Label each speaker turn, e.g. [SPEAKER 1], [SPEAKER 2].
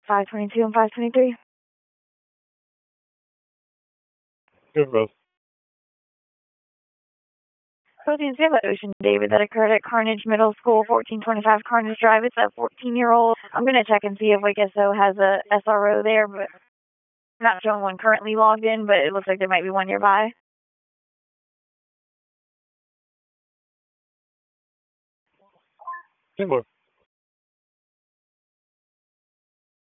[SPEAKER 1] 522 and 523.
[SPEAKER 2] Good, both.
[SPEAKER 1] Protein San Ocean David that occurred at Carnage Middle School, 1425 Carnage Drive. It's a 14-year-old. I'm going to check and see if WICSO has a SRO there, but not showing one currently logged in, but it looks like there might be one nearby.
[SPEAKER 2] Similar.